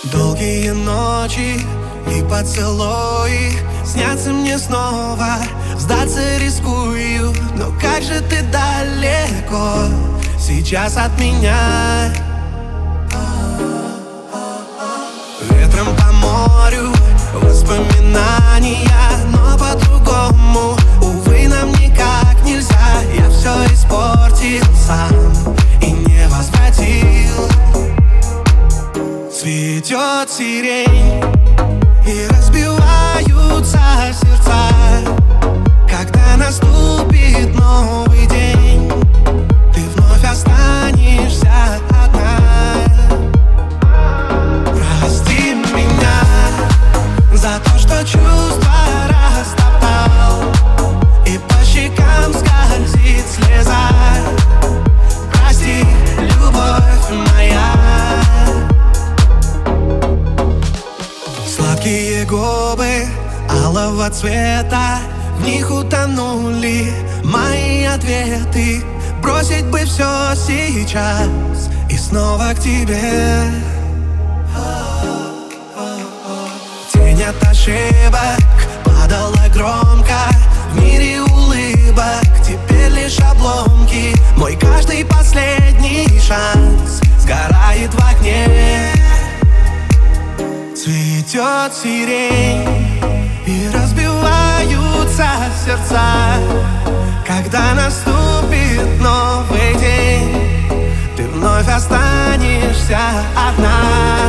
Долгие ночи и поцелуи снятся мне снова. Сдаться рискую, но как же ты далеко сейчас от меня. Ветром по морю воспоминания, но по-другому, увы, нам никак нельзя. Я все испортил сам и не возвратил. Цветет сирень и разбиваются сердца, когда наступит новый день. Ты вновь останешься одна. Прости меня за то, что чувства растоптал, и по щекам скользит слеза. Прости, любовь моя. Сладкие губы алого цвета, в них утонули мои ответы. Бросить бы все сейчас и снова к тебе. Тень от ошибок падала громко, в мире улыбок теперь лишь обломки. Мой каждый последний шанс сгорает в огне. Цветет сирень и разбиваются сердца, когда наступит новый день. Ты вновь останешься одна.